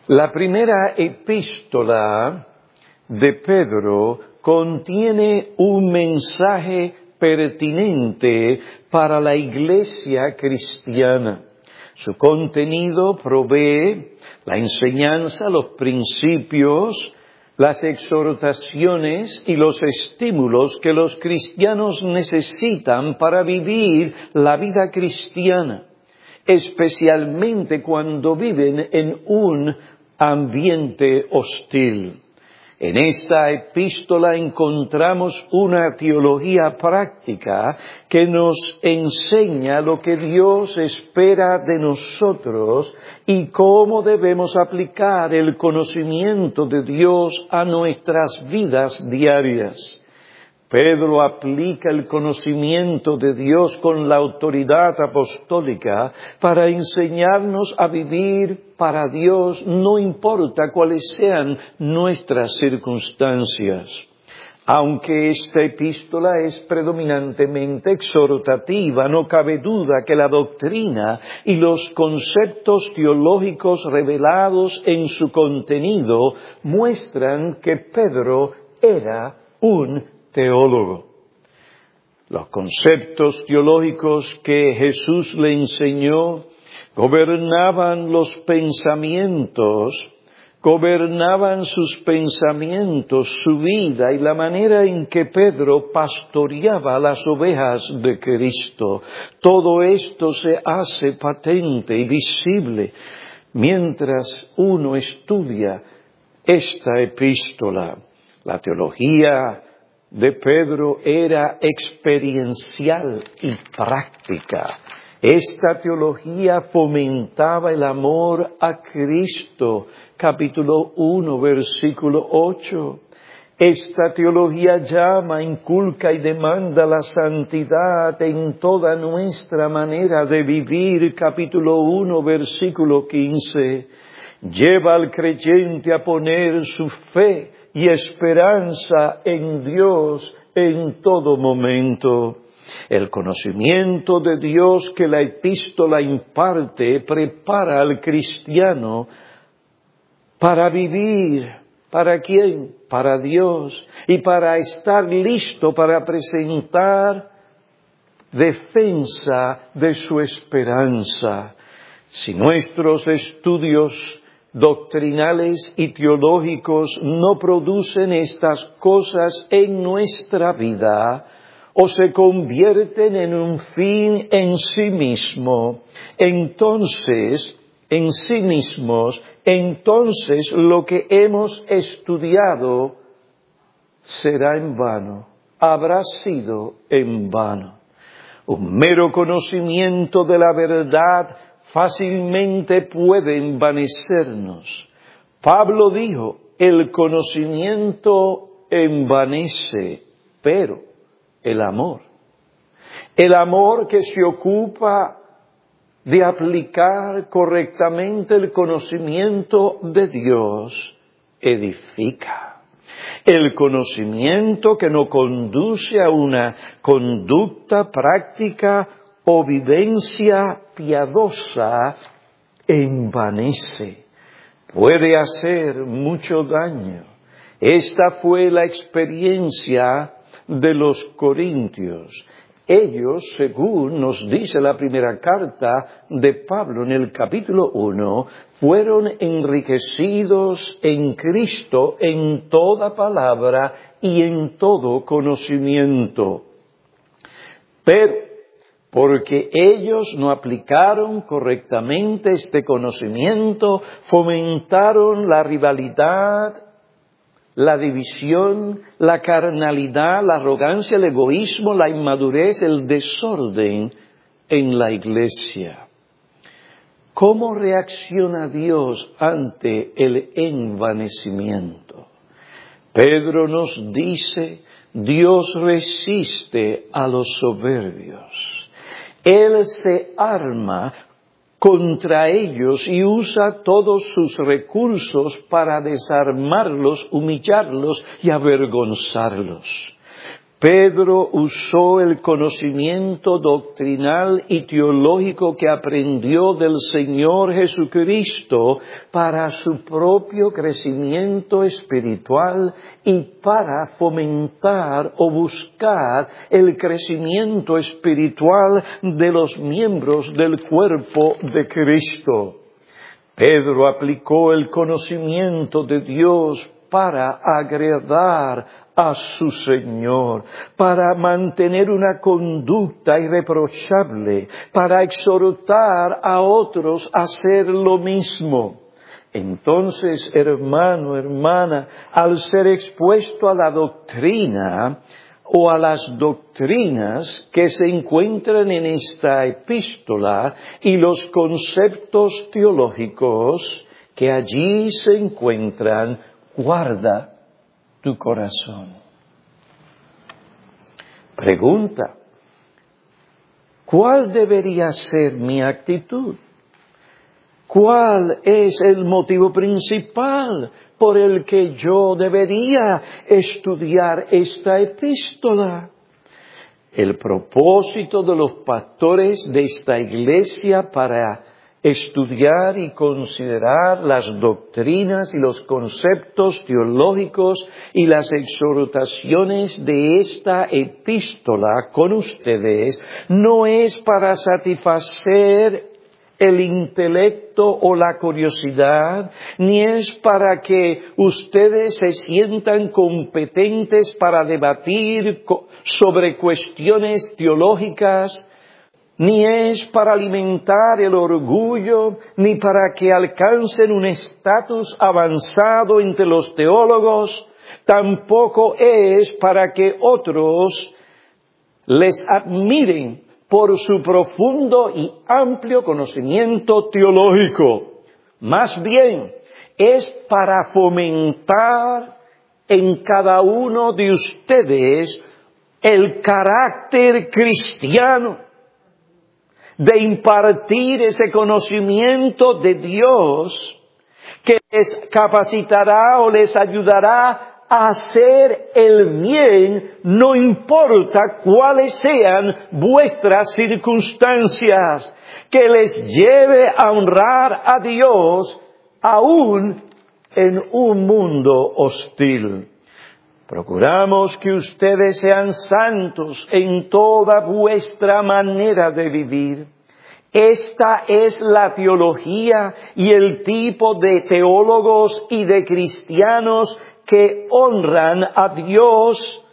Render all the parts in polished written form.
La primera epístola de Pedro contiene un mensaje pertinente para la iglesia cristiana. Su contenido provee la enseñanza, los principios, las exhortaciones y los estímulos que los cristianos necesitan para vivir la vida cristiana, especialmente cuando viven en un ambiente hostil. En esta epístola encontramos una teología práctica que nos enseña lo que Dios espera de nosotros y cómo debemos aplicar el conocimiento de Dios a nuestras vidas diarias. Pedro aplica el conocimiento de Dios con la autoridad apostólica para enseñarnos a vivir para Dios, no importa cuáles sean nuestras circunstancias. Aunque esta epístola es predominantemente exhortativa, no cabe duda que la doctrina y los conceptos teológicos revelados en su contenido muestran que Pedro era un teólogo. Los conceptos teológicos que Jesús le enseñó gobernaban sus pensamientos, su vida y la manera en que Pedro pastoreaba las ovejas de Cristo. Todo esto se hace patente y visible mientras uno estudia esta epístola. La teología de Pedro era experiencial y práctica. Esta teología fomentaba el amor a Cristo, capítulo 1, versículo 8. Esta teología llama, inculca y demanda la santidad en toda nuestra manera de vivir, capítulo 1, versículo 15. Lleva al creyente a poner su fe y esperanza en Dios en todo momento. El conocimiento de Dios que la epístola imparte prepara al cristiano para vivir. ¿Para quién? Para Dios. Y para estar listo para presentar defensa de su esperanza. Si nuestros estudios doctrinales y teológicos no producen estas cosas en nuestra vida o se convierten en un fin en sí mismo, entonces lo que hemos estudiado será en vano, habrá sido en vano. Un mero conocimiento de la verdad fácilmente puede envanecernos. Pablo dijo, el conocimiento envanece, pero el amor que se ocupa de aplicar correctamente el conocimiento de Dios, edifica. El conocimiento que nos conduce a una conducta práctica o vivencia piadosa envanece, puede hacer mucho daño. Esta fue la experiencia de los corintios. Ellos, según nos dice la primera carta de Pablo en el capítulo 1, fueron enriquecidos en Cristo en toda palabra y en todo conocimiento. Pero porque ellos no aplicaron correctamente este conocimiento, fomentaron la rivalidad, la división, la carnalidad, la arrogancia, el egoísmo, la inmadurez, el desorden en la iglesia. ¿Cómo reacciona Dios ante el envanecimiento? Pedro nos dice, Dios resiste a los soberbios. Él se arma contra ellos y usa todos sus recursos para desarmarlos, humillarlos y avergonzarlos. Pedro usó el conocimiento doctrinal y teológico que aprendió del Señor Jesucristo para su propio crecimiento espiritual y para fomentar o buscar el crecimiento espiritual de los miembros del cuerpo de Cristo. Pedro aplicó el conocimiento de Dios para agradar a su Señor, para mantener una conducta irreprochable, para exhortar a otros a hacer lo mismo. Entonces, hermano, hermana, al ser expuesto a la doctrina o a las doctrinas que se encuentran en esta epístola y los conceptos teológicos que allí se encuentran, guarda tu corazón. Pregunta: ¿cuál debería ser mi actitud? ¿Cuál es el motivo principal por el que yo debería estudiar esta epístola? El propósito de los pastores de esta iglesia para estudiar y considerar las doctrinas y los conceptos teológicos y las exhortaciones de esta epístola con ustedes no es para satisfacer el intelecto o la curiosidad, ni es para que ustedes se sientan competentes para debatir sobre cuestiones teológicas, ni es para alimentar el orgullo, ni para que alcancen un estatus avanzado entre los teólogos, tampoco es para que otros les admiren por su profundo y amplio conocimiento teológico. Más bien, es para fomentar en cada uno de ustedes el carácter cristiano, de impartir ese conocimiento de Dios que les capacitará o les ayudará a hacer el bien, no importa cuáles sean vuestras circunstancias, que les lleve a honrar a Dios aún en un mundo hostil. Procuramos que ustedes sean santos en toda vuestra manera de vivir. Esta es la teología y el tipo de teólogos y de cristianos que honran a Dios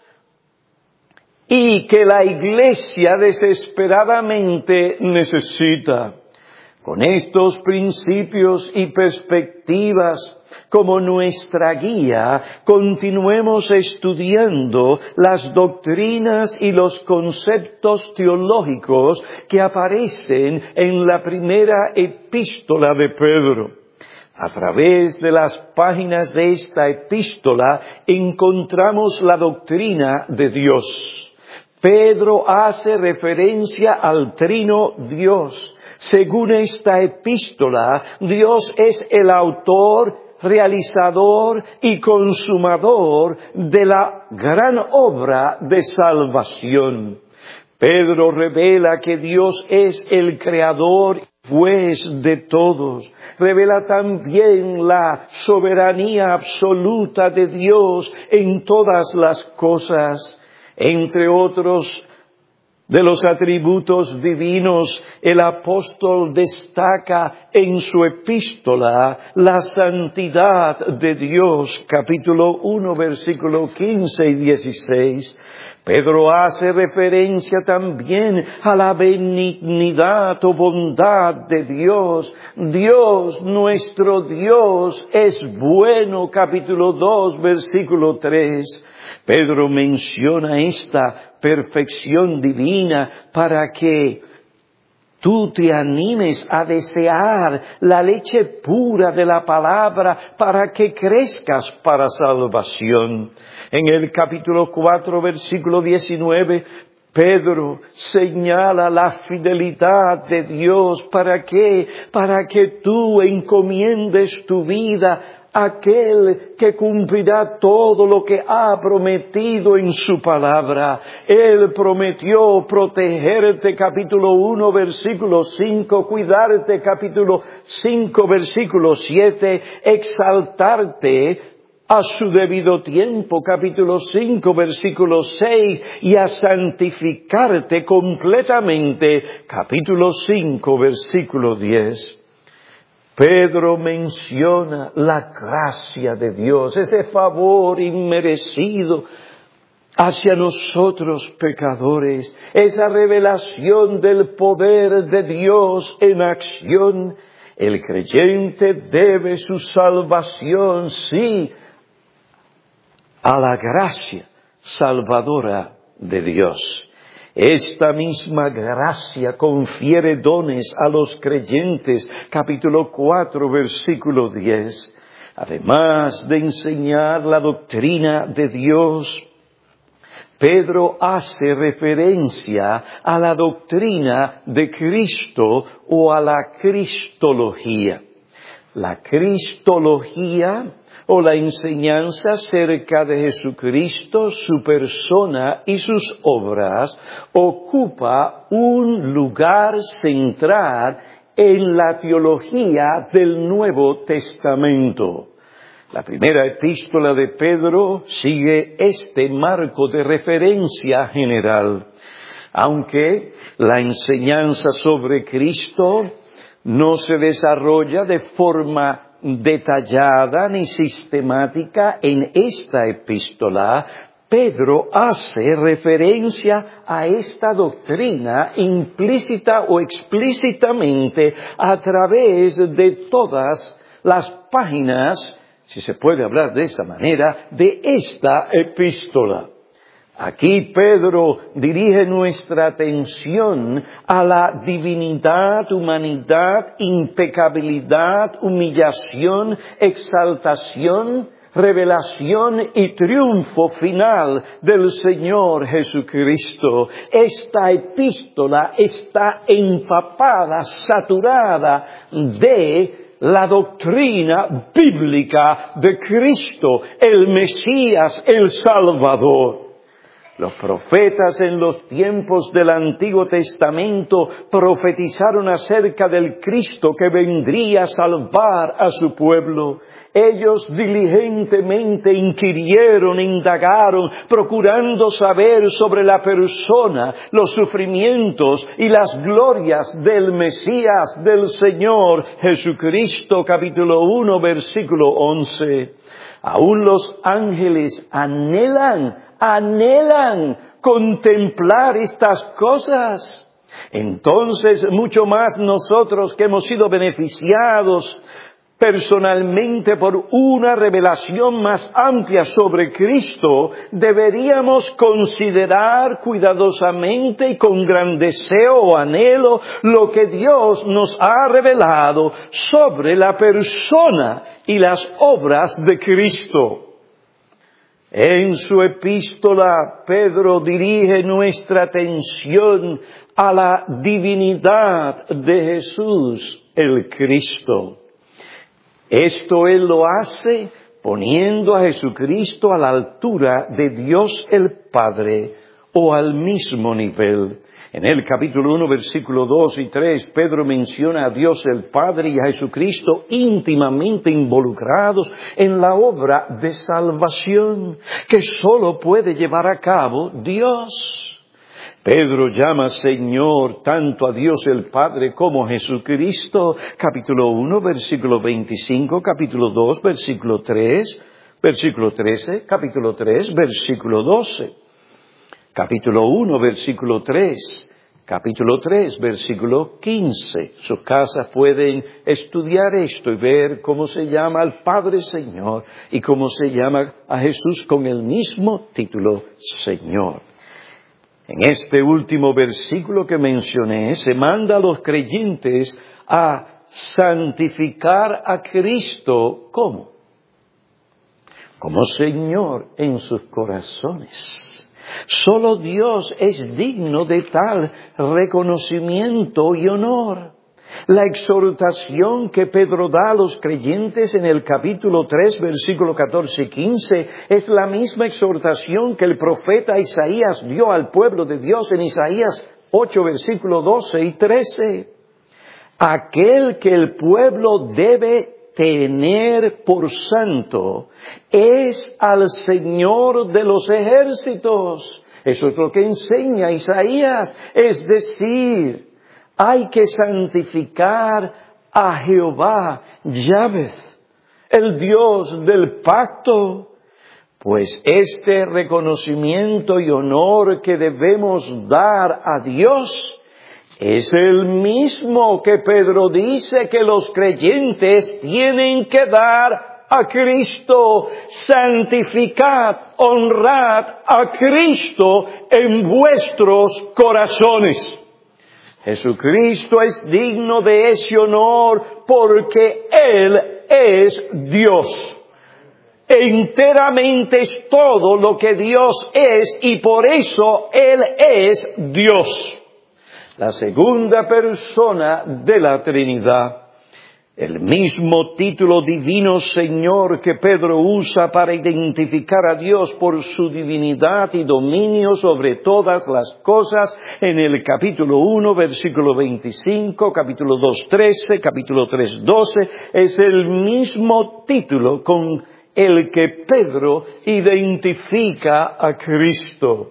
y que la Iglesia desesperadamente necesita. Con estos principios y perspectivas como nuestra guía, continuemos estudiando las doctrinas y los conceptos teológicos que aparecen en la primera epístola de Pedro. A través de las páginas de esta epístola encontramos la doctrina de Dios. Pedro hace referencia al Trino Dios. Según esta epístola, Dios es el autor, realizador y consumador de la gran obra de salvación. Pedro revela que Dios es el creador y juez de todos. Revela también la soberanía absoluta de Dios en todas las cosas. Entre otros de los atributos divinos, el apóstol destaca en su epístola la santidad de Dios, capítulo 1, versículo 15 y 16. Pedro hace referencia también a la benignidad o bondad de Dios. Dios, nuestro Dios, es bueno, capítulo 2, versículo 3. Pedro menciona esta perfección divina para que tú te animes a desear la leche pura de la palabra para que crezcas para salvación. En el capítulo 4, versículo 19, Pedro señala la fidelidad de Dios. ¿Para qué? Para que tú encomiendes tu vida a aquel que cumplirá todo lo que ha prometido en su palabra. Él prometió protegerte, capítulo 1, versículo 5, cuidarte, capítulo 5, versículo 7, exaltarte a su debido tiempo, capítulo 5, versículo 6, y a santificarte completamente, capítulo 5, versículo 10. Pedro menciona la gracia de Dios, ese favor inmerecido hacia nosotros pecadores, esa revelación del poder de Dios en acción. El creyente debe su salvación, sí, a la gracia salvadora de Dios. Esta misma gracia confiere dones a los creyentes, capítulo 4, versículo 10. Además de enseñar la doctrina de Dios, Pedro hace referencia a la doctrina de Cristo o a la cristología. La cristología o la enseñanza acerca de Jesucristo, su persona y sus obras, ocupa un lugar central en la teología del Nuevo Testamento. La primera epístola de Pedro sigue este marco de referencia general. Aunque la enseñanza sobre Cristo no se desarrolla de forma detallada ni sistemática en esta epístola, Pedro hace referencia a esta doctrina implícita o explícitamente a través de todas las páginas, si se puede hablar de esa manera, de esta epístola. Aquí Pedro dirige nuestra atención a la divinidad, humanidad, impecabilidad, humillación, exaltación, revelación y triunfo final del Señor Jesucristo. Esta epístola está empapada, saturada de la doctrina bíblica de Cristo, el Mesías, el Salvador. Los profetas en los tiempos del Antiguo Testamento profetizaron acerca del Cristo que vendría a salvar a su pueblo. Ellos diligentemente inquirieron, indagaron, procurando saber sobre la persona, los sufrimientos y las glorias del Mesías, del Señor Jesucristo, capítulo 1, versículo 11. Aún los ángeles anhelan contemplar estas cosas. Entonces, mucho más nosotros que hemos sido beneficiados personalmente por una revelación más amplia sobre Cristo, deberíamos considerar cuidadosamente y con gran deseo o anhelo lo que Dios nos ha revelado sobre la persona y las obras de Cristo. En su epístola, Pedro dirige nuestra atención a la divinidad de Jesús, el Cristo. Esto Él lo hace poniendo a Jesucristo a la altura de Dios el Padre o al mismo nivel. En el capítulo 1, versículo 2 y 3, Pedro menciona a Dios el Padre y a Jesucristo íntimamente involucrados en la obra de salvación que solo puede llevar a cabo Dios. Pedro llama Señor tanto a Dios el Padre como a Jesucristo, capítulo 1, versículo 25, capítulo 2, versículo 3, versículo 13, capítulo 3, versículo 12. Capítulo 1, versículo 3, capítulo 3, versículo 15. Sus casas pueden estudiar esto y ver cómo se llama al Padre Señor y cómo se llama a Jesús con el mismo título Señor. En este último versículo que mencioné, se manda a los creyentes a santificar a Cristo. ¿Cómo? Como Señor en sus corazones. Solo Dios es digno de tal reconocimiento y honor. La exhortación que Pedro da a los creyentes en el capítulo 3, versículo 14 y 15, es la misma exhortación que el profeta Isaías dio al pueblo de Dios en Isaías 8, versículo 12 y 13. Aquel que el pueblo debe tener por santo es al Señor de los ejércitos. Eso es lo que enseña Isaías. Es decir, hay que santificar a Jehová, Yahvé, el Dios del pacto. Pues este reconocimiento y honor que debemos dar a Dios es el mismo que Pedro dice que los creyentes tienen que dar a Cristo. Santificad, honrad a Cristo en vuestros corazones. Jesucristo es digno de ese honor porque Él es Dios. Enteramente es todo lo que Dios es y por eso Él es Dios. La segunda persona de la Trinidad. El mismo título divino Señor que Pedro usa para identificar a Dios por su divinidad y dominio sobre todas las cosas en el capítulo 1, versículo 25, capítulo 2, 13, capítulo 3, 12, es el mismo título con el que Pedro identifica a Cristo.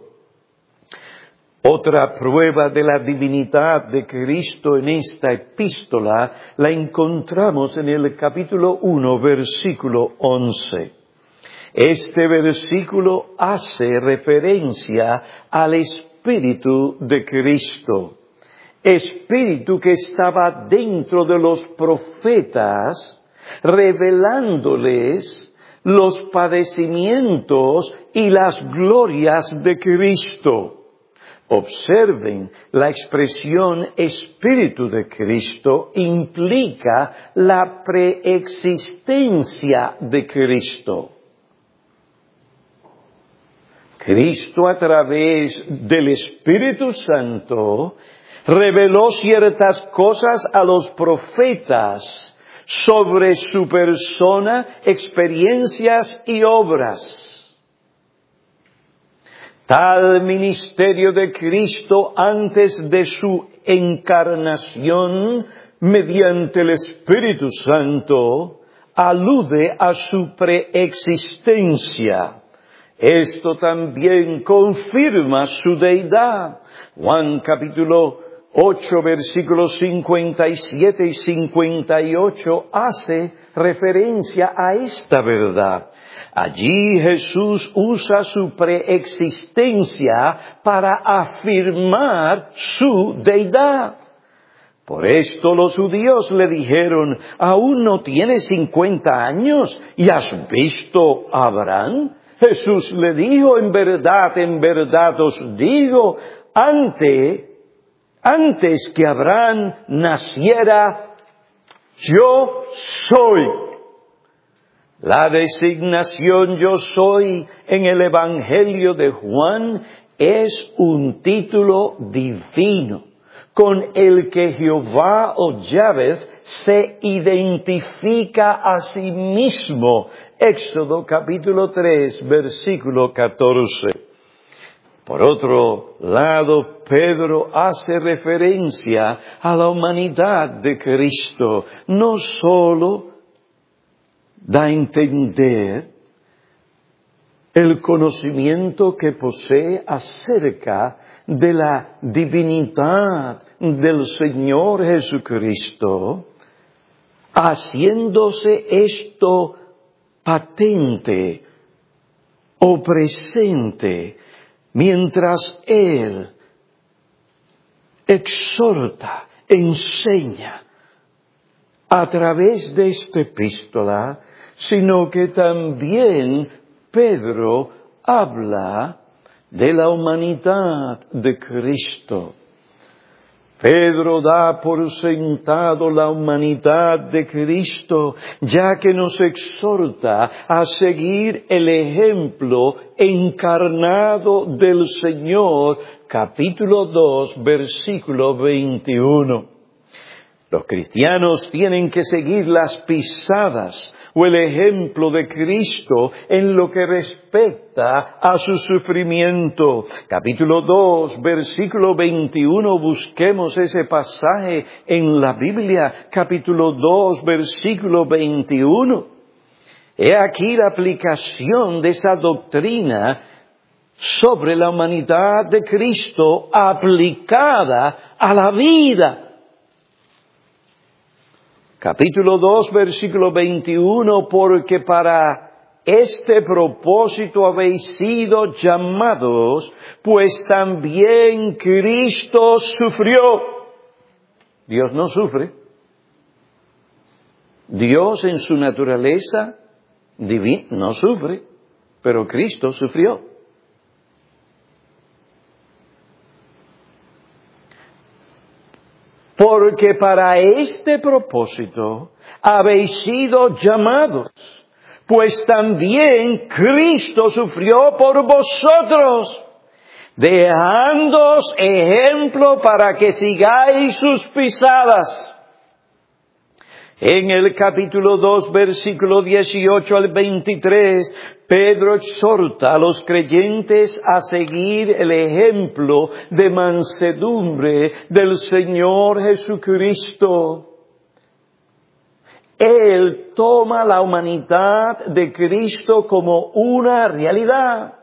Otra prueba de la divinidad de Cristo en esta epístola la encontramos en el capítulo 1, versículo 11. Este versículo hace referencia al Espíritu de Cristo, Espíritu que estaba dentro de los profetas, revelándoles los padecimientos y las glorias de Cristo. Observen, la expresión Espíritu de Cristo implica la preexistencia de Cristo. Cristo, a través del Espíritu Santo, reveló ciertas cosas a los profetas sobre su persona, experiencias y obras. Tal ministerio de Cristo antes de su encarnación mediante el Espíritu Santo alude a su preexistencia. Esto también confirma su deidad. Juan capítulo 8 versículos 57 y 58 hace referencia a esta verdad. Allí Jesús usa su preexistencia para afirmar su deidad. Por esto los judíos le dijeron, ¿aún no tienes 50 años y has visto a Abraham? Jesús le dijo, en verdad os digo, antes que Abraham naciera, yo soy. La designación yo soy en el Evangelio de Juan es un título divino con el que Jehová o Yahvé se identifica a sí mismo. Éxodo capítulo 3, versículo 14. Por otro lado, Pedro hace referencia a la humanidad de Cristo. No solo da a entender el conocimiento que posee acerca de la divinidad del Señor Jesucristo, haciéndose esto patente o presente mientras Él exhorta, enseña a través de esta epístola, sino que también Pedro habla de la humanidad de Cristo. Pedro da por sentado la humanidad de Cristo, ya que nos exhorta a seguir el ejemplo encarnado del Señor, capítulo 2, versículo 21. Los cristianos tienen que seguir las pisadas o el ejemplo de Cristo en lo que respecta a su sufrimiento. Capítulo 2, versículo 21, busquemos ese pasaje en la Biblia. Capítulo 2, versículo 21. He aquí la aplicación de esa doctrina sobre la humanidad de Cristo aplicada a la vida. Capítulo 2, versículo 21, porque para este propósito habéis sido llamados, pues también Cristo sufrió. Dios no sufre. Dios en su naturaleza divina no sufre, pero Cristo sufrió. Porque para este propósito habéis sido llamados, pues también Cristo sufrió por vosotros, dejándoos ejemplo para que sigáis sus pisadas. En el capítulo 2, versículo 18 al 23, Pedro exhorta a los creyentes a seguir el ejemplo de mansedumbre del Señor Jesucristo. Él toma la humanidad de Cristo como una realidad.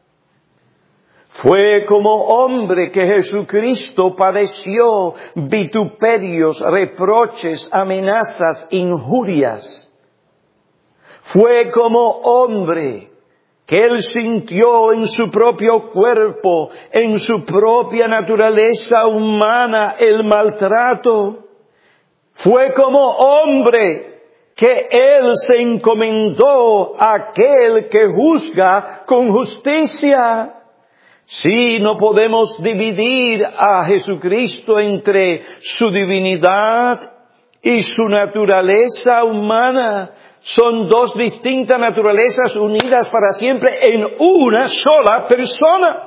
Fue como hombre que Jesucristo padeció vituperios, reproches, amenazas, injurias. Fue como hombre que Él sintió en su propio cuerpo, en su propia naturaleza humana, el maltrato. Fue como hombre que Él se encomendó a aquel que juzga con justicia. Sí, no podemos dividir a Jesucristo entre su divinidad y su naturaleza humana. Son dos distintas naturalezas unidas para siempre en una sola persona.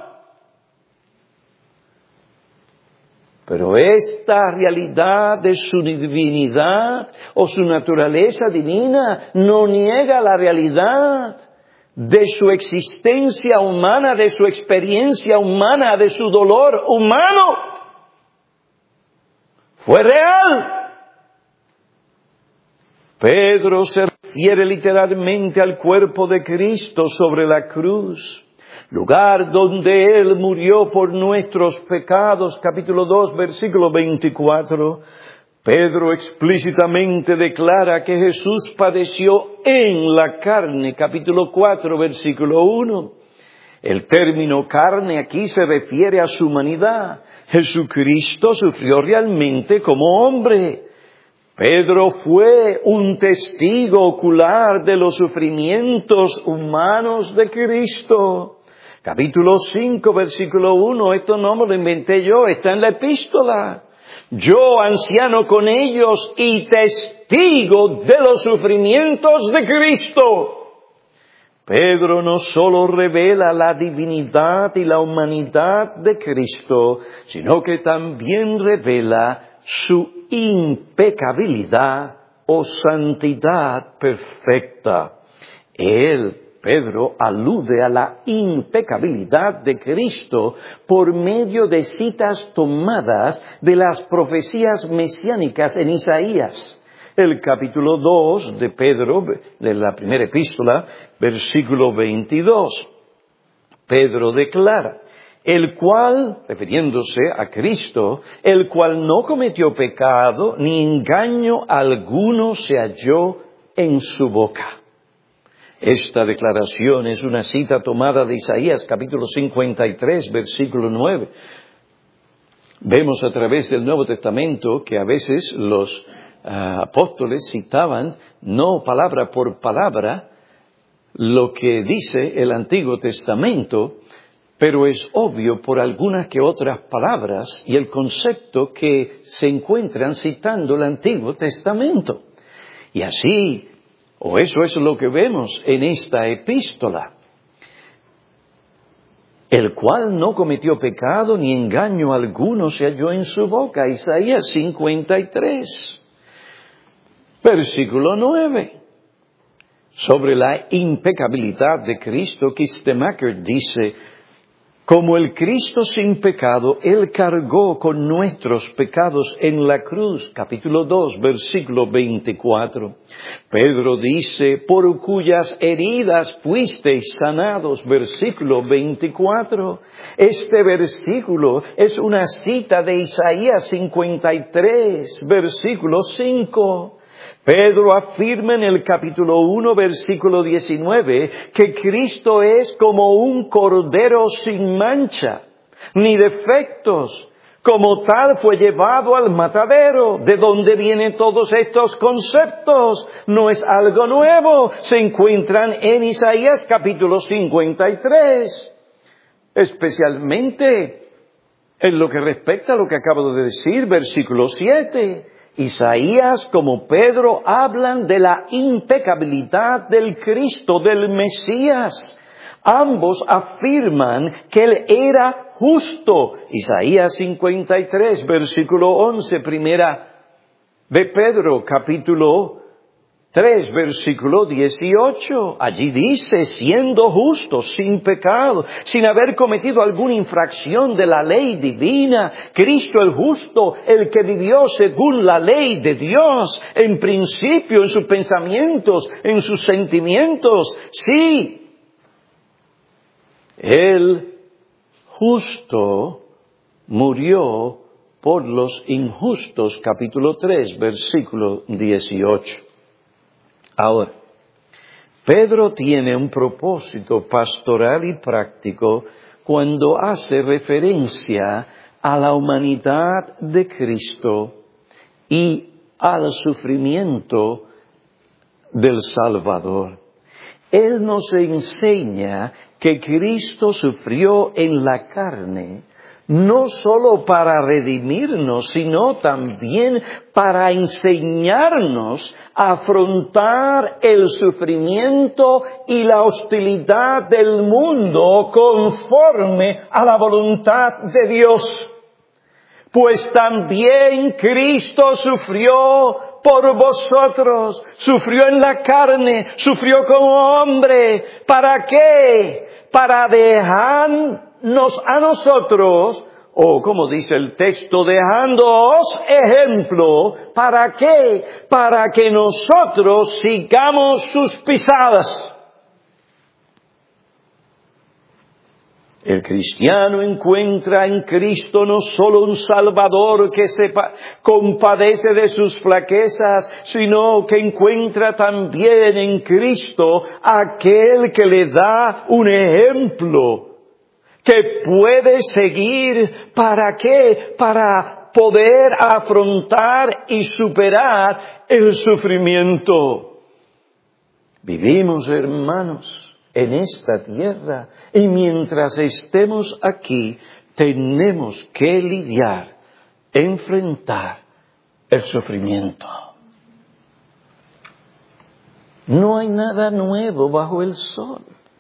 Pero esta realidad de su divinidad o su naturaleza divina no niega la realidad de su existencia humana, de su experiencia humana, de su dolor humano. Fue real. Pedro se refiere literalmente al cuerpo de Cristo sobre la cruz, lugar donde Él murió por nuestros pecados, capítulo 2, versículo 24. Pedro explícitamente declara que Jesús padeció en la carne, capítulo 4, versículo 1. El término carne aquí se refiere a su humanidad. Jesucristo sufrió realmente como hombre. Pedro fue un testigo ocular de los sufrimientos humanos de Cristo. Capítulo 5, versículo 1, esto no me lo inventé yo, está en la epístola. Yo, anciano con ellos y testigo de los sufrimientos de Cristo. Pedro no solo revela la divinidad y la humanidad de Cristo, sino que también revela su impecabilidad o santidad perfecta. Pedro alude a la impecabilidad de Cristo por medio de citas tomadas de las profecías mesiánicas en Isaías. El capítulo 2 de Pedro, de la primera epístola, versículo 22. Pedro declara, el cual, refiriéndose a Cristo, el cual no cometió pecado, ni engaño alguno se halló en su boca. Esta declaración es una cita tomada de Isaías, capítulo 53, versículo 9. Vemos a través del Nuevo Testamento que a veces los apóstoles citaban, no palabra por palabra, lo que dice el Antiguo Testamento, pero es obvio por algunas que otras palabras y el concepto que se encuentran citando el Antiguo Testamento. Y así, o eso es lo que vemos en esta epístola. El cual no cometió pecado ni engaño alguno se halló en su boca. Isaías 53, versículo 9. Sobre la impecabilidad de Cristo, Kistemaker dice, como el Cristo sin pecado, Él cargó con nuestros pecados en la cruz. Capítulo 2, versículo 24. Pedro dice, por cuyas heridas fuisteis sanados. Versículo 24. Este versículo es una cita de Isaías 53, versículo 5. Pedro afirma en el capítulo 1, versículo 19, que Cristo es como un cordero sin mancha, ni defectos. Como tal fue llevado al matadero. ¿De dónde vienen todos estos conceptos? No es algo nuevo. Se encuentran en Isaías capítulo 53. Especialmente en lo que respecta a lo que acabo de decir, versículo 7. Isaías como Pedro hablan de la impecabilidad del Cristo, del Mesías. Ambos afirman que Él era justo. Isaías 53, versículo 11, primera de Pedro, capítulo 3, versículo 18. Allí dice, siendo justo, sin pecado, sin haber cometido alguna infracción de la ley divina, Cristo el justo, el que vivió según la ley de Dios, en principio, en sus pensamientos, en sus sentimientos. Sí, el justo murió por los injustos, capítulo 3, versículo 18. Ahora, Pedro tiene un propósito pastoral y práctico cuando hace referencia a la humanidad de Cristo y al sufrimiento del Salvador. Él nos enseña que Cristo sufrió en la carne, no solo para redimirnos, sino también para enseñarnos a afrontar el sufrimiento y la hostilidad del mundo conforme a la voluntad de Dios. Pues también Cristo sufrió por vosotros, sufrió en la carne, sufrió como hombre. ¿Para qué? Para dejarnos a nosotros, o como dice el texto, dejándoos ejemplo. ¿Para qué? Para que nosotros sigamos sus pisadas. El cristiano encuentra en Cristo no solo un Salvador que se compadece de sus flaquezas, sino que encuentra también en Cristo aquel que le da un ejemplo que puede seguir. ¿Para qué? Para poder afrontar y superar el sufrimiento. Vivimos, hermanos, en esta tierra, y mientras estemos aquí, tenemos que lidiar, enfrentar el sufrimiento. No hay nada nuevo bajo el sol.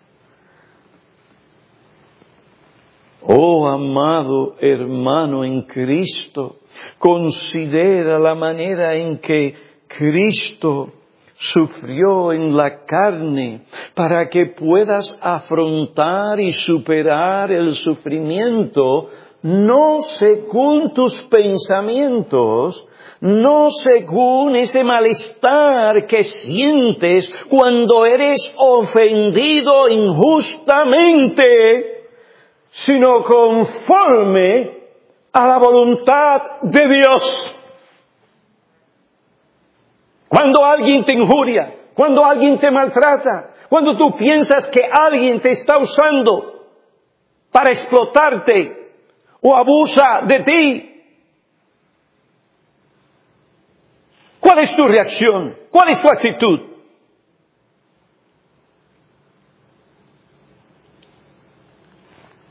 Oh, amado hermano en Cristo, considera la manera en que Cristo sufrió en la carne para que puedas afrontar y superar el sufrimiento, no según tus pensamientos, no según ese malestar que sientes cuando eres ofendido injustamente, sino conforme a la voluntad de Dios. Cuando alguien te injuria, cuando alguien te maltrata, cuando tú piensas que alguien te está usando para explotarte o abusa de ti, ¿cuál es tu reacción? ¿Cuál es tu actitud?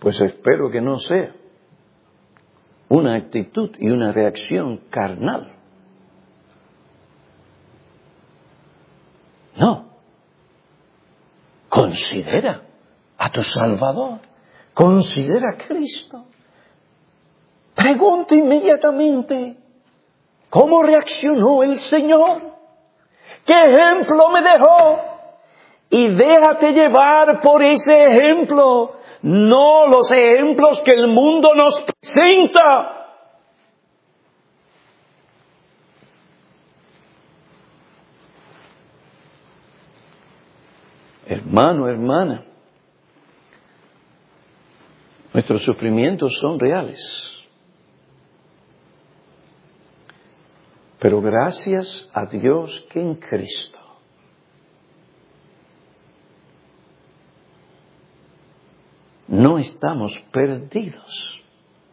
Pues espero que no sea una actitud y una reacción carnal. No. Considera a tu Salvador. Considera a Cristo. Pregunta inmediatamente, ¿cómo reaccionó el Señor? ¿Qué ejemplo me dejó? Y déjate llevar por ese ejemplo, no los ejemplos que el mundo nos presenta. Hermano, hermana, nuestros sufrimientos son reales. Pero gracias a Dios que en Cristo no estamos perdidos.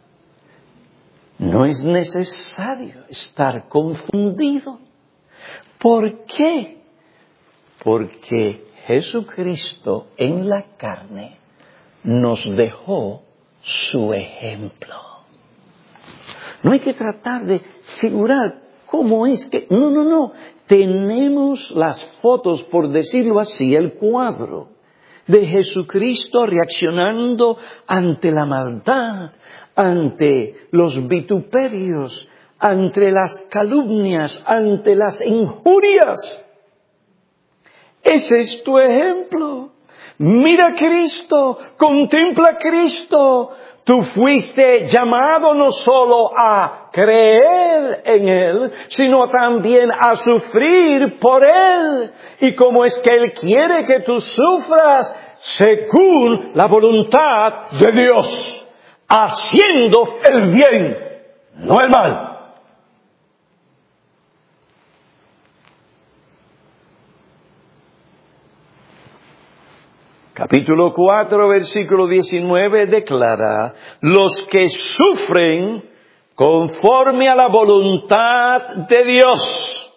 No es necesario estar confundido. ¿Por qué? Porque Jesucristo en la carne nos dejó su ejemplo. No hay que tratar de figurar cómo es que... No. Tenemos las fotos, por decirlo así, el cuadro de Jesucristo reaccionando ante la maldad, ante los vituperios, ante las calumnias, ante las injurias. Ese es tu ejemplo. Mira a Cristo, contempla a Cristo. Tú fuiste llamado no solo a creer en Él, sino también a sufrir por Él. ¿Y cómo es que Él quiere que tú sufras? Según la voluntad de Dios, haciendo el bien, no el mal. Capítulo 4, versículo 19 declara, los que sufren conforme a la voluntad de Dios,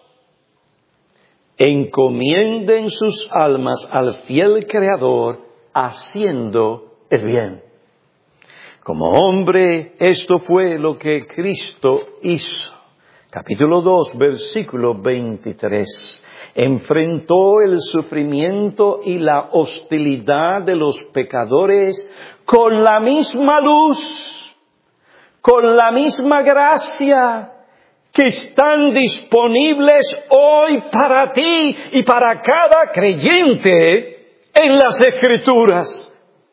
encomienden sus almas al fiel Creador, haciendo el bien. Como hombre, esto fue lo que Cristo hizo. Capítulo 2, versículo 23. Enfrentó el sufrimiento y la hostilidad de los pecadores con la misma luz, con la misma gracia que están disponibles hoy para ti y para cada creyente en las Escrituras.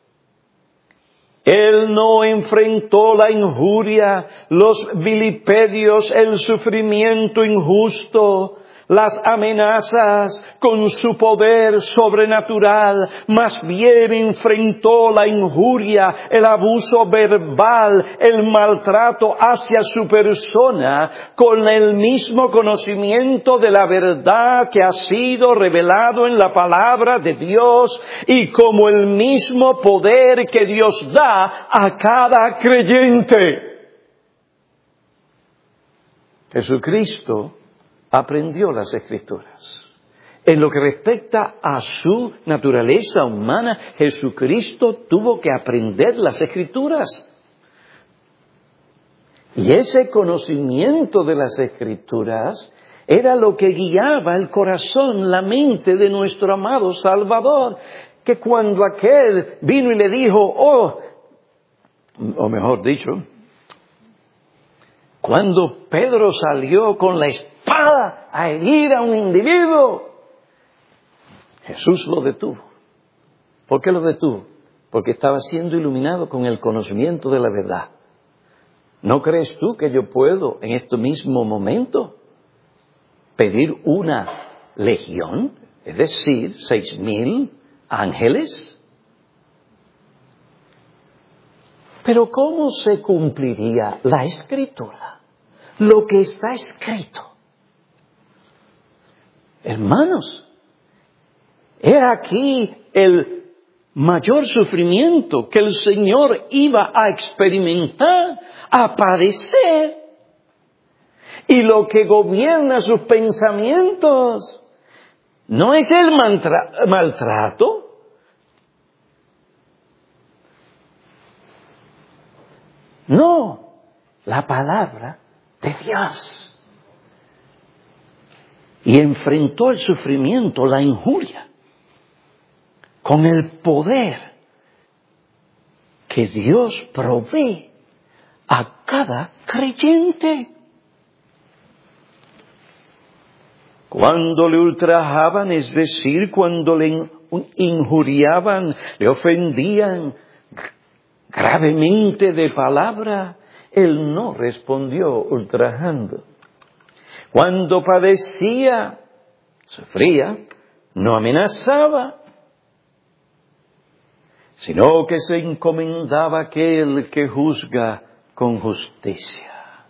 Él no enfrentó la injuria, los vilipendios, el sufrimiento injusto, las amenazas con su poder sobrenatural, más bien enfrentó la injuria, el abuso verbal, el maltrato hacia su persona con el mismo conocimiento de la verdad que ha sido revelado en la palabra de Dios y como el mismo poder que Dios da a cada creyente. Jesucristo aprendió las Escrituras. En lo que respecta a su naturaleza humana, Jesucristo tuvo que aprender las Escrituras. Y ese conocimiento de las Escrituras era lo que guiaba el corazón, la mente de nuestro amado Salvador, que cuando aquel vino y le dijo, o mejor dicho, cuando Pedro salió con la espada a herir a un individuo, Jesús lo detuvo. ¿Por qué lo detuvo? Porque estaba siendo iluminado con el conocimiento de la verdad. ¿No crees tú que yo puedo en este mismo momento pedir una legión? Es decir, 6,000 ángeles. Pero ¿cómo se cumpliría la Escritura? Lo que está escrito. Hermanos, he aquí el mayor sufrimiento que el Señor iba a experimentar, a padecer. Y lo que gobierna sus pensamientos no es el maltrato. No, la palabra de Dios. Y enfrentó el sufrimiento, la injuria, con el poder que Dios provee a cada creyente. Cuando le ultrajaban, es decir, cuando le injuriaban, le ofendían gravemente de palabra, él no respondió ultrajando. Cuando padecía, sufría, no amenazaba, sino que se encomendaba a aquel que juzga con justicia.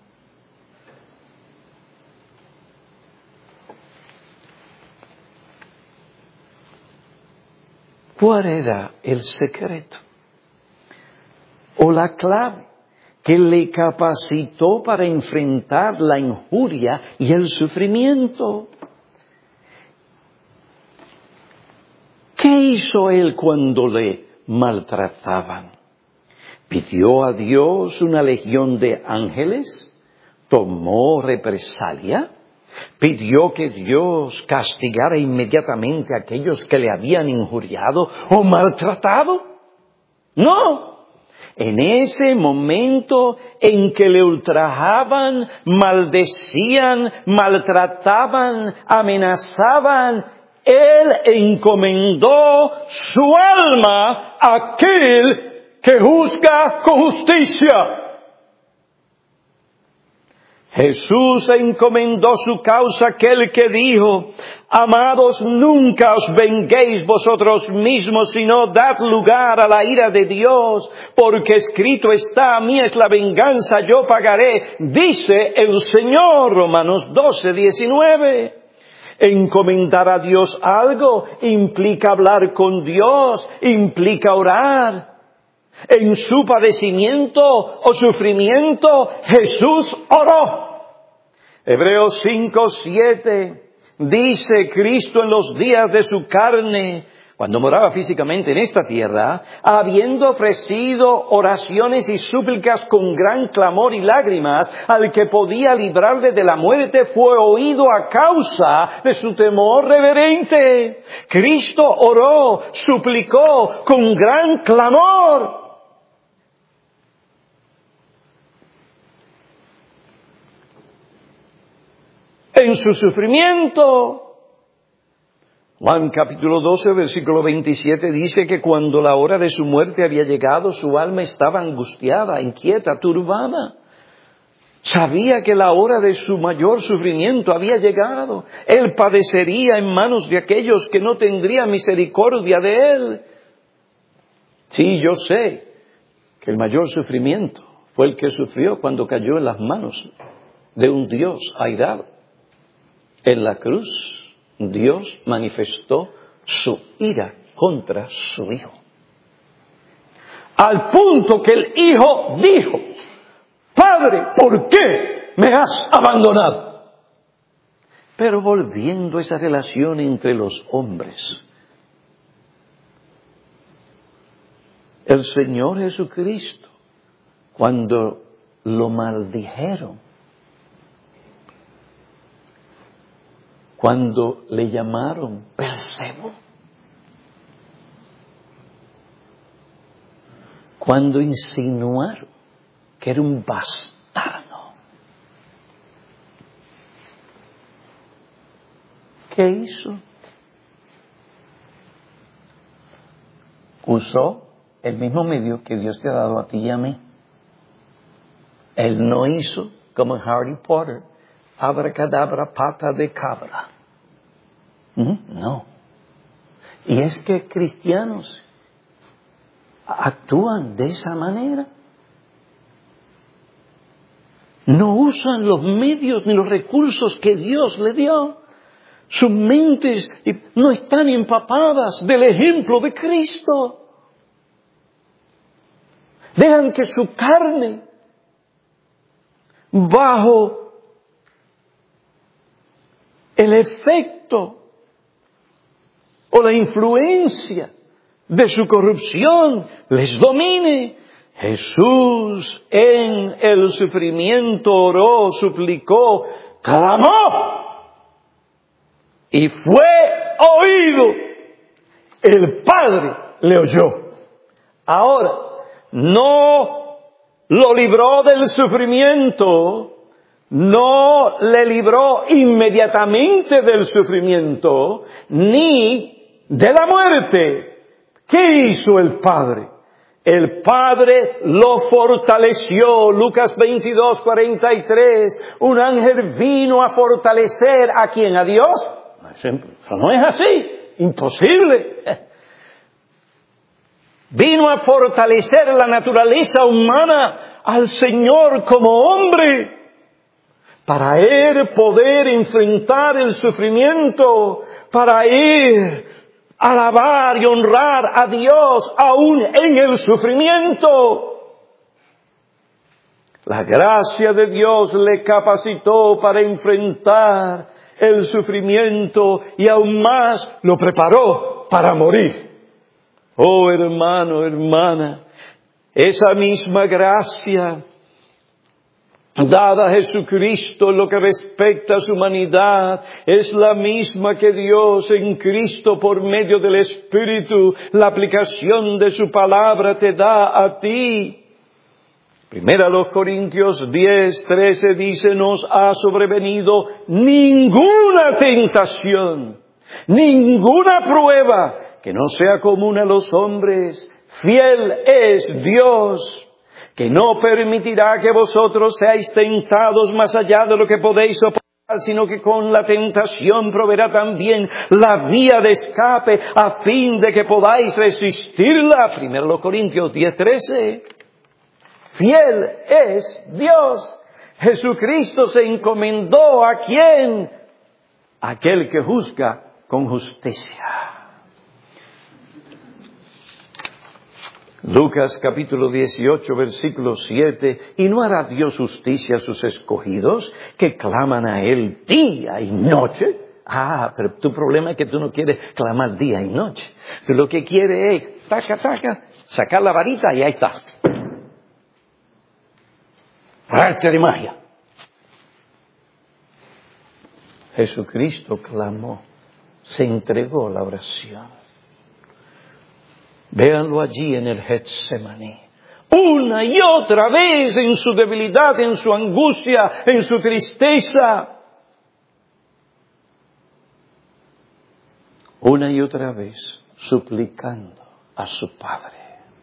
¿Cuál era el secreto o la clave que le capacitó para enfrentar la injuria y el sufrimiento? ¿Qué hizo él cuando le maltrataban? ¿Pidió a Dios una legión de ángeles? ¿Tomó represalia? ¿Pidió que Dios castigara inmediatamente a aquellos que le habían injuriado o maltratado? No. En ese momento en que le ultrajaban, maldecían, maltrataban, amenazaban, él encomendó su alma a aquel que juzga con justicia. Jesús encomendó su causa a aquel que dijo: amados, nunca os venguéis vosotros mismos, sino dad lugar a la ira de Dios, porque escrito está: a mí es la venganza, yo pagaré, dice el Señor. Romanos 12:19. Encomendar a Dios algo implica hablar con Dios, implica orar. En su padecimiento o sufrimiento, Jesús oró. Hebreos 5:7 dice: Cristo en los días de su carne, cuando moraba físicamente en esta tierra, habiendo ofrecido oraciones y súplicas con gran clamor y lágrimas al que podía librarle de la muerte, fue oído a causa de su temor reverente. Cristo oró, suplicó con gran clamor. En su sufrimiento. Juan capítulo 12, versículo 27 dice que cuando la hora de su muerte había llegado, su alma estaba angustiada, inquieta, turbada. Sabía que la hora de su mayor sufrimiento había llegado. Él padecería en manos de aquellos que no tendrían misericordia de él. Sí, yo sé que el mayor sufrimiento fue el que sufrió cuando cayó en las manos de un Dios airado. En la cruz, Dios manifestó su ira contra su Hijo. Al punto que el Hijo dijo: Padre, ¿por qué me has abandonado? Pero volviendo a esa relación entre los hombres, el Señor Jesucristo, cuando lo maldijeron, cuando le llamaron Beelzebú, cuando insinuaron que era un bastardo, ¿qué hizo? Usó el mismo medio que Dios te ha dado a ti y a mí. Él no hizo como en Harry Potter: abracadabra, pata de cabra. No. Y es que cristianos actúan de esa manera. No usan los medios ni los recursos que Dios le dio. Sus mentes no están empapadas del ejemplo de Cristo. Dejan que su carne, bajo el efecto o la influencia de su corrupción, les domine. Jesús en el sufrimiento oró, suplicó, clamó y fue oído. El Padre le oyó. Ahora, no lo libró del sufrimiento, no le libró inmediatamente del sufrimiento, ni de la muerte. ¿Qué hizo el Padre? El Padre lo fortaleció. Lucas 22:43. Un ángel vino a fortalecer ¿a quién? ¿A Dios? Eso no es así. Imposible. Vino a fortalecer la naturaleza humana al Señor como hombre, para Él poder enfrentar el sufrimiento, para Él alabar y honrar a Dios aún en el sufrimiento. La gracia de Dios le capacitó para enfrentar el sufrimiento y aún más lo preparó para morir. Oh hermano, hermana, esa misma gracia dada a Jesucristo en lo que respecta a su humanidad es la misma que Dios en Cristo por medio del Espíritu, la aplicación de su palabra te da a ti. Primera los Corintios 10:13 dice, nos ha sobrevenido ninguna tentación, ninguna prueba que no sea común a los hombres. Fiel es Dios, que no permitirá que vosotros seáis tentados más allá de lo que podéis soportar, sino que con la tentación proveerá también la vía de escape a fin de que podáis resistirla. Primero los Corintios 10:13. Fiel es Dios. Jesucristo se encomendó ¿a quién? Aquel que juzga con justicia. Lucas capítulo 18, versículo 7. ¿Y no hará Dios justicia a sus escogidos que claman a Él día y noche? Pero tu problema es que tú no quieres clamar día y noche. Tú lo que quieres es, sacar la varita y ahí está. Arte de magia. Jesucristo clamó, se entregó la oración. Véanlo allí en el Getsemaní. Una y otra vez en su debilidad, en su angustia, en su tristeza. Una y otra vez suplicando a su Padre.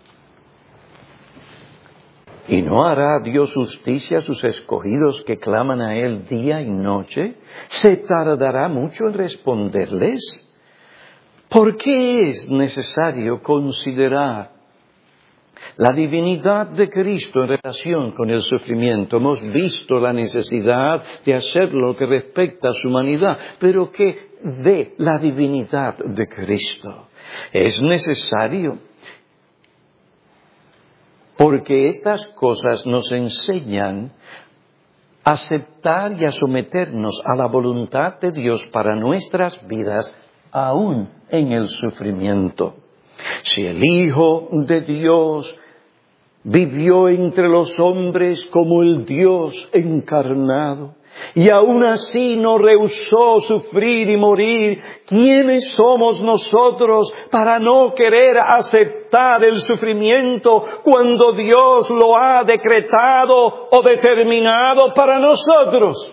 ¿Y no hará Dios justicia a sus escogidos que claman a Él día y noche? ¿Se tardará mucho en responderles? ¿Por qué es necesario considerar la divinidad de Cristo en relación con el sufrimiento? Hemos visto la necesidad de hacer lo que respecta a su humanidad, pero ¿qué de la divinidad de Cristo? Es necesario porque estas cosas nos enseñan a aceptar y a someternos a la voluntad de Dios para nuestras vidas, aún en el sufrimiento. Si el Hijo de Dios vivió entre los hombres como el Dios encarnado, y aún así no rehusó sufrir y morir, ¿quiénes somos nosotros para no querer aceptar el sufrimiento cuando Dios lo ha decretado o determinado para nosotros?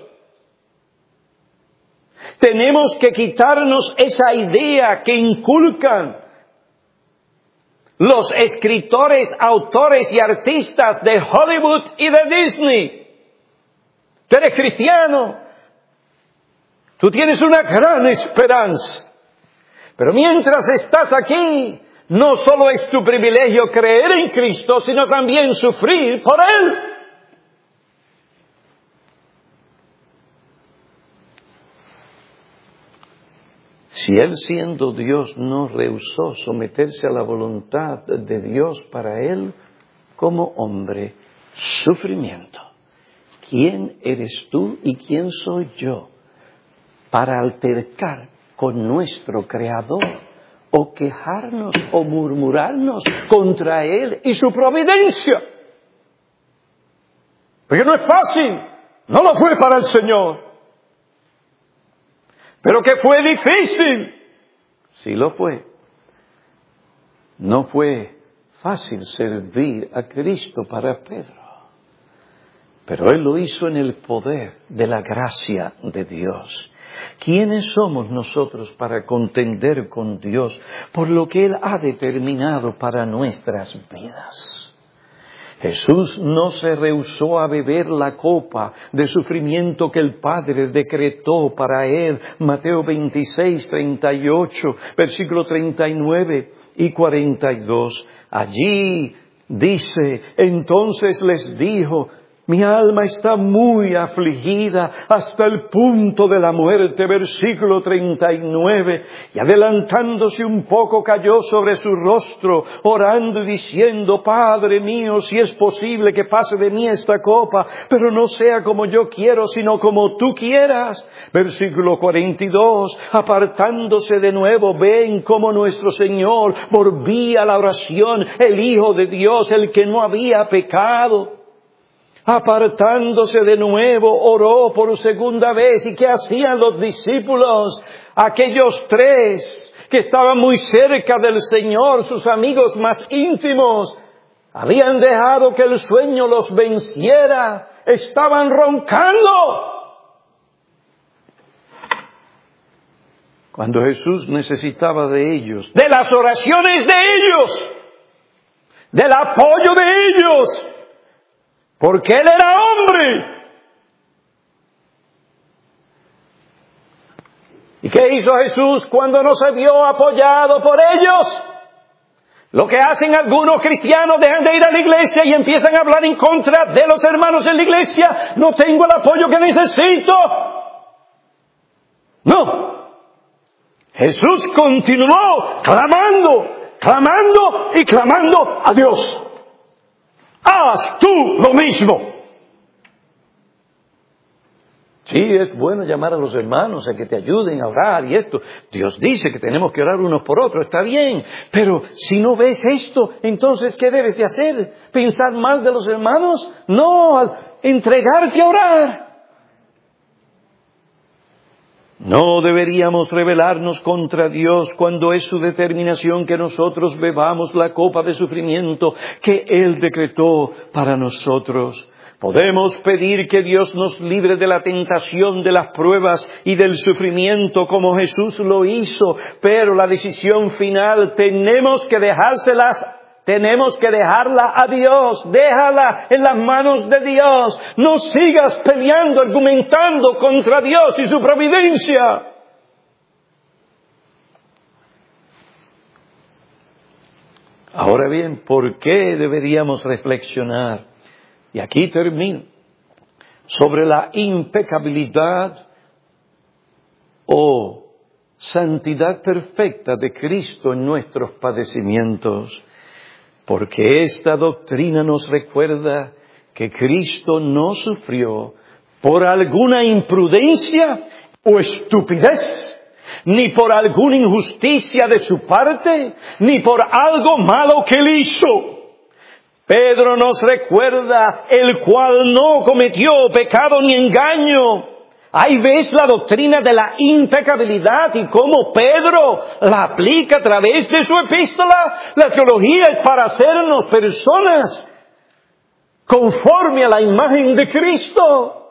Tenemos que quitarnos esa idea que inculcan los escritores, autores y artistas de Hollywood y de Disney. Tú eres cristiano, tú tienes una gran esperanza, pero mientras estás aquí, no solo es tu privilegio creer en Cristo, sino también sufrir por Él. Si Él siendo Dios no rehusó someterse a la voluntad de Dios para Él como hombre, sufrimiento, ¿quién eres tú y quién soy yo para altercar con nuestro Creador o quejarnos o murmurarnos contra Él y su providencia? Porque no es fácil. No lo fue para el Señor. Pero que fue difícil. Sí lo fue. No fue fácil servir a Cristo para Pedro. Pero Él lo hizo en el poder de la gracia de Dios. ¿Quiénes somos nosotros para contender con Dios por lo que Él ha determinado para nuestras vidas? Jesús no se rehusó a beber la copa de sufrimiento que el Padre decretó para Él. Mateo 26, 38, versículo 39 y 42. Allí dice, entonces les dijo, mi alma está muy afligida hasta el punto de la muerte, versículo 39. Y adelantándose un poco cayó sobre su rostro, orando y diciendo, Padre mío, si es posible que pase de mí esta copa, pero no sea como yo quiero, sino como tú quieras. Versículo 42, apartándose de nuevo, ven como nuestro Señor volvía a la oración, el Hijo de Dios, el que no había pecado. Apartándose de nuevo, oró por segunda vez. ¿Y qué hacían los discípulos? Aquellos tres que estaban muy cerca del Señor, sus amigos más íntimos, habían dejado que el sueño los venciera. Estaban roncando. Cuando Jesús necesitaba de ellos, de las oraciones de ellos, del apoyo de ellos, porque Él era hombre. ¿Y qué hizo Jesús cuando no se vio apoyado por ellos? Lo que hacen algunos cristianos, dejan de ir a la iglesia y empiezan a hablar en contra de los hermanos en la iglesia. No tengo el apoyo que necesito. No. Jesús continuó clamando y clamando a Dios. Haz tú lo mismo. Sí, es bueno llamar a los hermanos a que te ayuden a orar y esto. Dios dice que tenemos que orar unos por otros, está bien. Pero si no ves esto, entonces, ¿qué debes de hacer? ¿Pensar mal de los hermanos? No, entregarte a orar. No deberíamos rebelarnos contra Dios cuando es su determinación que nosotros bebamos la copa de sufrimiento que Él decretó para nosotros. Podemos pedir que Dios nos libre de la tentación de las pruebas y del sufrimiento como Jesús lo hizo, pero la decisión final tenemos que dejarla a Dios. Déjala en las manos de Dios. No sigas peleando, argumentando contra Dios y su providencia. Ahora bien, ¿por qué deberíamos reflexionar? Y aquí termino. Sobre la impecabilidad o santidad perfecta de Cristo en nuestros padecimientos. Porque esta doctrina nos recuerda que Cristo no sufrió por alguna imprudencia o estupidez, ni por alguna injusticia de su parte, ni por algo malo que él hizo. Pedro nos recuerda, el cual no cometió pecado ni engaño. Ahí ves la doctrina de la impecabilidad y cómo Pedro la aplica a través de su epístola. La teología es para hacernos personas conforme a la imagen de Cristo.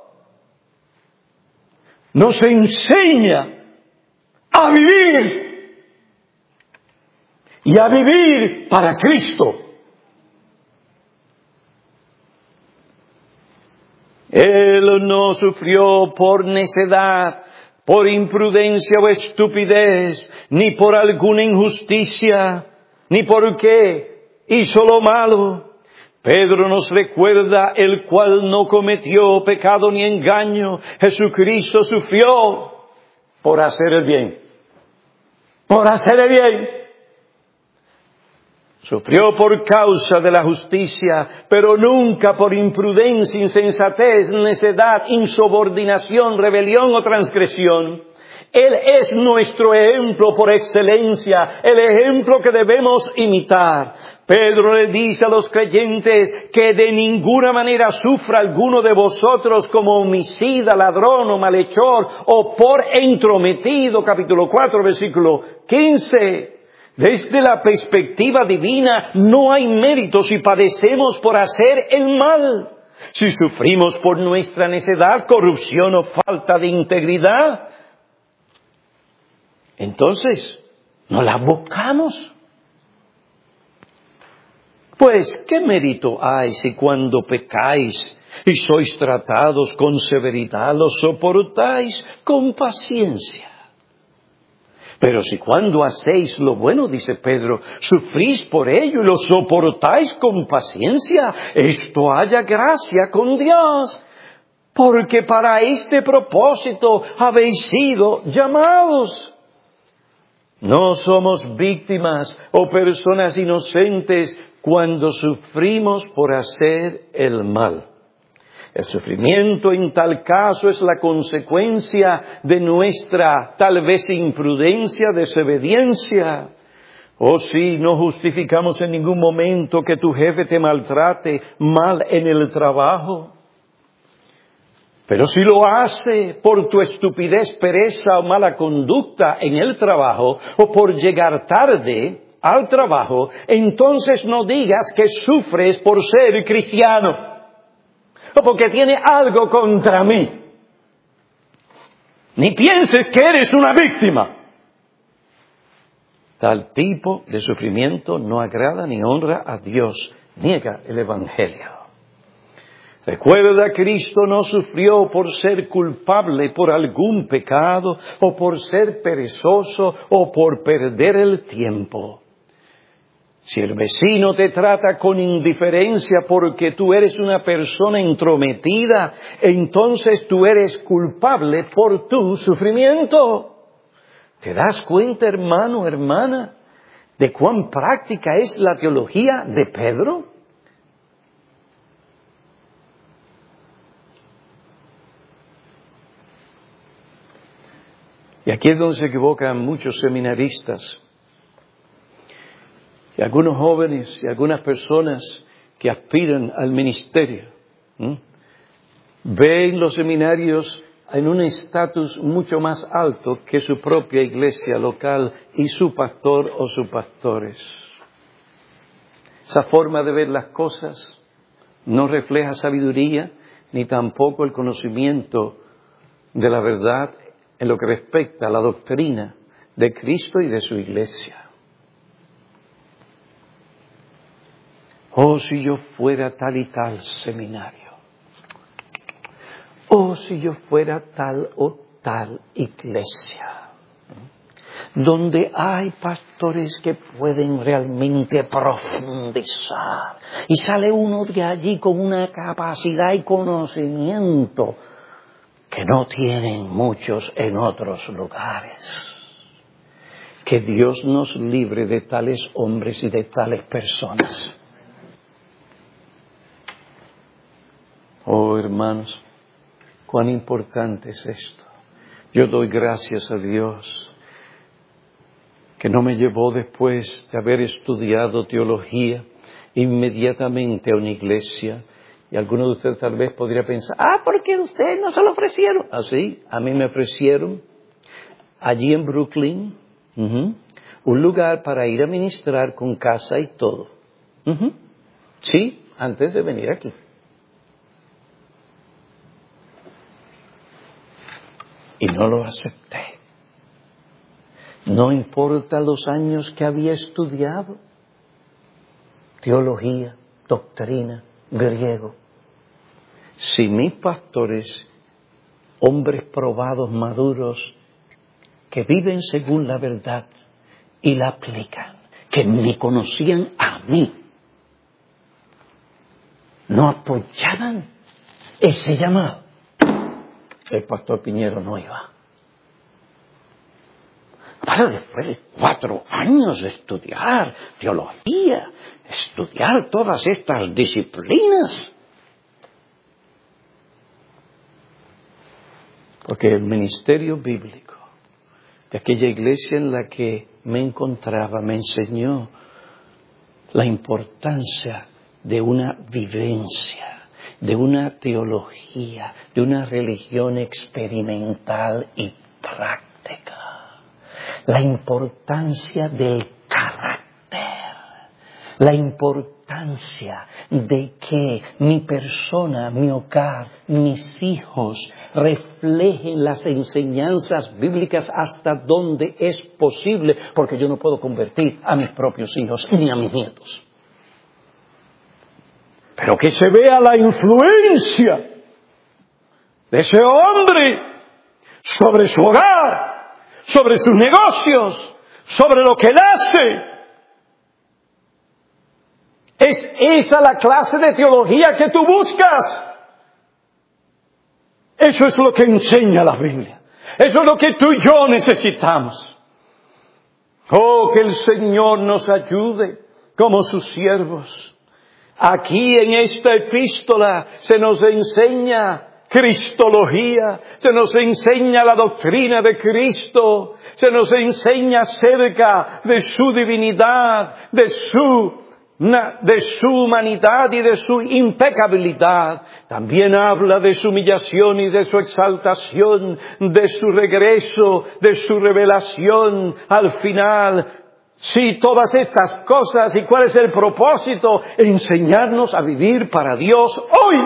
Nos enseña a vivir y a vivir para Cristo. Él no sufrió por necedad, por imprudencia o estupidez, ni por alguna injusticia, ni porque hizo lo malo. Pedro nos recuerda, el cual no cometió pecado ni engaño. Jesucristo sufrió por hacer el bien. Por hacer el bien. Sufrió por causa de la justicia, pero nunca por imprudencia, insensatez, necedad, insubordinación, rebelión o transgresión. Él es nuestro ejemplo por excelencia, el ejemplo que debemos imitar. Pedro le dice a los creyentes que de ninguna manera sufra alguno de vosotros como homicida, ladrón o malhechor o por entrometido, capítulo 4, versículo 15. Desde la perspectiva divina no hay mérito si padecemos por hacer el mal. Si sufrimos por nuestra necedad, corrupción o falta de integridad, entonces no la buscamos. Pues, ¿qué mérito hay si cuando pecáis y sois tratados con severidad lo soportáis con paciencia? Pero si cuando hacéis lo bueno, dice Pedro, sufrís por ello y lo soportáis con paciencia, esto haya gracia con Dios, porque para este propósito habéis sido llamados. No somos víctimas o personas inocentes cuando sufrimos por hacer el mal. El sufrimiento en tal caso es la consecuencia de nuestra tal vez imprudencia, desobediencia. Oh sí, no justificamos en ningún momento que tu jefe te maltrate mal en el trabajo. Pero si lo hace por tu estupidez, pereza o mala conducta en el trabajo, o por llegar tarde al trabajo, entonces no digas que sufres por ser cristiano, o porque tiene algo contra mí. Ni pienses que eres una víctima. Tal tipo de sufrimiento no agrada ni honra a Dios, niega el Evangelio. Recuerda, Cristo no sufrió por ser culpable por algún pecado, o por ser perezoso, o por perder el tiempo. Si el vecino te trata con indiferencia porque tú eres una persona entrometida, entonces tú eres culpable por tu sufrimiento. ¿Te das cuenta, hermano, hermana, de cuán práctica es la teología de Pedro? Y aquí es donde se equivocan muchos seminaristas. Y algunos jóvenes y algunas personas que aspiran al ministerio. Ven los seminarios en un estatus mucho más alto que su propia iglesia local y su pastor o sus pastores. Esa forma de ver las cosas no refleja sabiduría ni tampoco el conocimiento de la verdad en lo que respecta a la doctrina de Cristo y de su iglesia. Oh, si yo fuera tal y tal seminario. Oh, si yo fuera tal o tal iglesia, donde hay pastores que pueden realmente profundizar. Y sale uno de allí con una capacidad y conocimiento que no tienen muchos en otros lugares. Que Dios nos libre de tales hombres y de tales personas. Oh, hermanos, cuán importante es esto. Yo doy gracias a Dios que no me llevó después de haber estudiado teología inmediatamente a una iglesia. Y algunos de ustedes tal vez podría pensar, ¿por qué ustedes no se lo ofrecieron? Sí, a mí me ofrecieron allí en Brooklyn, un lugar para ir a ministrar con casa y todo. Sí, antes de venir aquí. Y no lo acepté. No importa los años que había estudiado teología, doctrina, griego. Si mis pastores, hombres probados, maduros, que viven según la verdad y la aplican, que me conocían a mí, no apoyaban ese llamado, el pastor Piñero no iba. Para después de 4 años de estudiar teología, estudiar todas estas disciplinas. Porque el ministerio bíblico de aquella iglesia en la que me encontraba, me enseñó la importancia de una vivencia, de una teología, de una religión experimental y práctica. La importancia del carácter, la importancia de que mi persona, mi hogar, mis hijos reflejen las enseñanzas bíblicas hasta donde es posible, porque yo no puedo convertir a mis propios hijos ni a mis nietos. Pero que se vea la influencia de ese hombre sobre su hogar, sobre sus negocios, sobre lo que él hace. ¿Es esa la clase de teología que tú buscas? Eso es lo que enseña la Biblia. Eso es lo que tú y yo necesitamos. Oh, que el Señor nos ayude como sus siervos. Aquí en esta epístola se nos enseña cristología, se nos enseña la doctrina de Cristo, se nos enseña acerca de su divinidad, de su humanidad y de su impecabilidad. También habla de su humillación y de su exaltación, de su regreso, de su revelación al final. Sí, todas estas cosas. ¿Y cuál es el propósito? Enseñarnos a vivir para Dios hoy.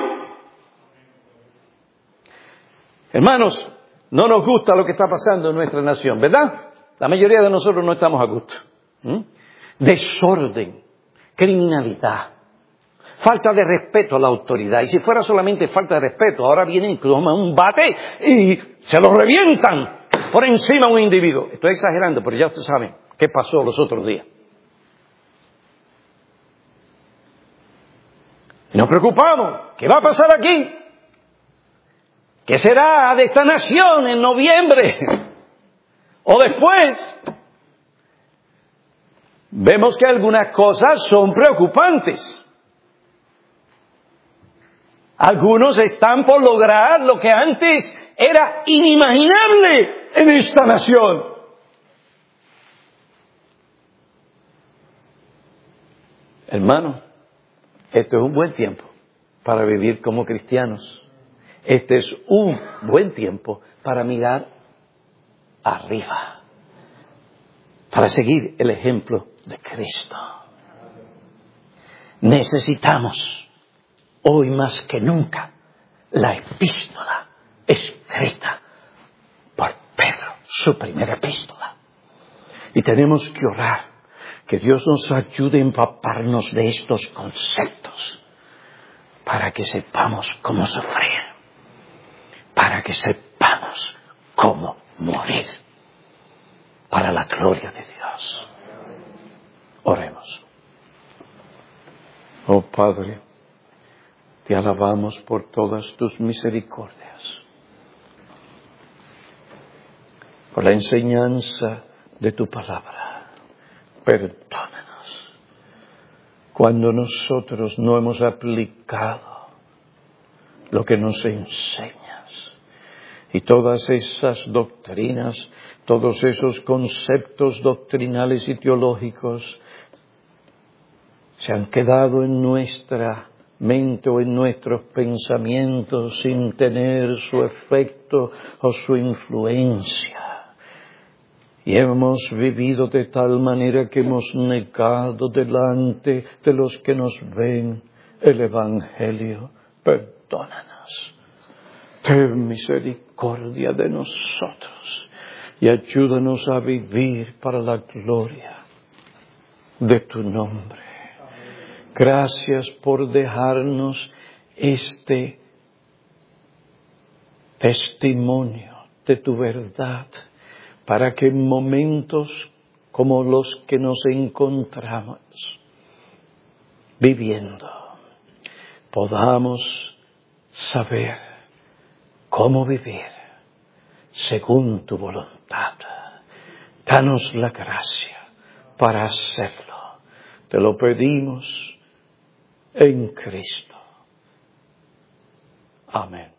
Hermanos, no nos gusta lo que está pasando en nuestra nación, ¿verdad? La mayoría de nosotros no estamos a gusto. Desorden, criminalidad, falta de respeto a la autoridad. Y si fuera solamente falta de respeto, ahora vienen y toman un bate y se lo revientan por encima a un individuo. Estoy exagerando, pero ya ustedes saben qué pasó los otros días. Y nos preocupamos. ¿Qué va a pasar aquí? ¿Qué será de esta nación en noviembre? ¿O después? Vemos que algunas cosas son preocupantes. Algunos están por lograr lo que antes era inimaginable en esta nación. Hermano, este es un buen tiempo para vivir como cristianos. Este es un buen tiempo para mirar arriba, para seguir el ejemplo de Cristo. Necesitamos, hoy más que nunca, la epístola escrita por Pedro, su primera epístola. Y tenemos que orar que Dios nos ayude a empaparnos de estos conceptos para que sepamos cómo sufrir, para que sepamos cómo morir para la gloria de Dios. Oremos. Oh Padre, te alabamos por todas tus misericordias, por la enseñanza de tu palabra. Perdónanos cuando nosotros no hemos aplicado lo que nos enseñas. Y todas esas doctrinas, todos esos conceptos doctrinales y teológicos se han quedado en nuestra mente o en nuestros pensamientos sin tener su efecto o su influencia. Y hemos vivido de tal manera que hemos negado delante de los que nos ven el Evangelio. Perdónanos. Ten misericordia de nosotros y ayúdanos a vivir para la gloria de tu nombre. Gracias por dejarnos este testimonio de tu verdad, para que en momentos como los que nos encontramos viviendo, podamos saber cómo vivir según tu voluntad. Danos la gracia para hacerlo. Te lo pedimos en Cristo. Amén.